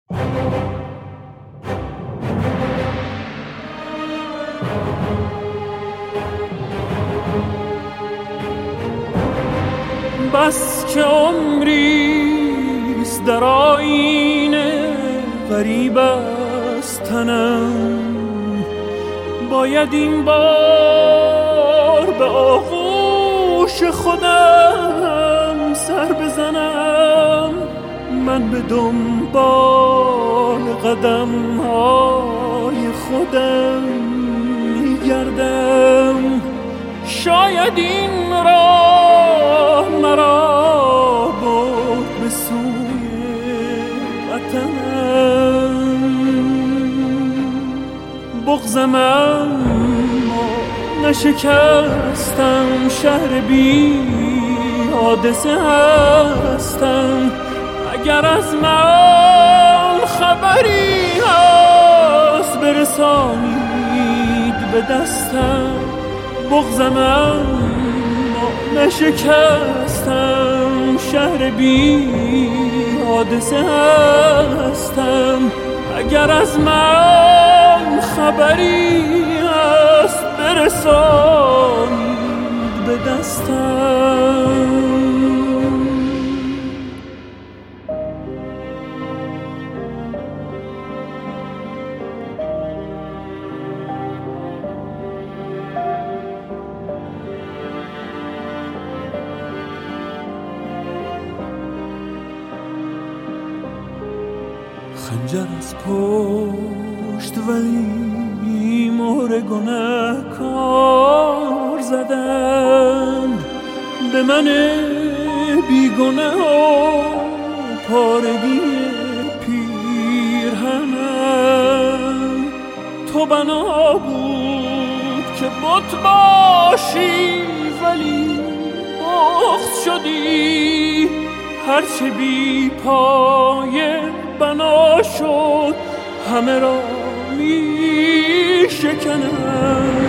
بس که عمریست در آیینه غریب از تنم، باید این بار به آغوش خودم سر بزنم. من به دنبال قدم های خودم میگردم، شاید این راه مرا برد به سوی وطنم. بغضم اما نشکستم، شهر بی حادثه هستم. اگر از من خبری هست برسانید به دستم. بغضم اما نشکستم، شهر بی حادثه هستم. اگر از من خبری هست برسانید به دستم. خنجر از پشت ولی مهر گنه‌کار زدند به من بیگنه و پارگی پیرهنم. تو بنا بود که بت باشی ولی بغض شدی. هرچه بی پایه بنا شد همه را می شکنم.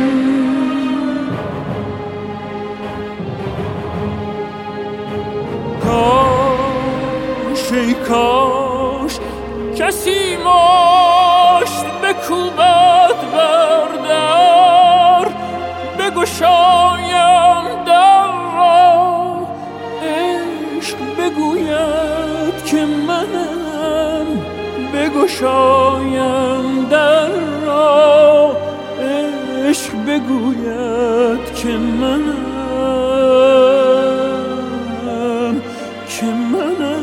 کاش ای کاش کسی مشت بکوبد بر در، بگشایم در را عشق بگوید که منم. بگشایم در را عشق بگوید که منم، که منم.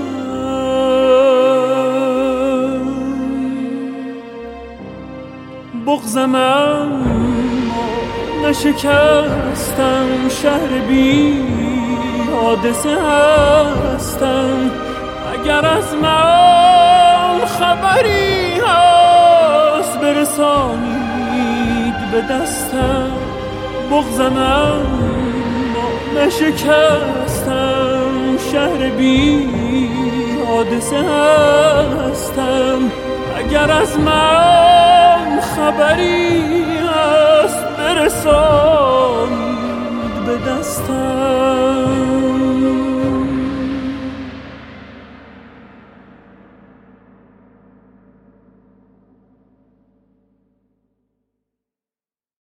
بغضم اما نشکستم، شهر بی حادثه هستم. اگر از من خبری هست برسانید به دستم. بغضم اما نشکستم، شهر بی حادثه هستم. اگر از من خبری هست برسانید به دستم.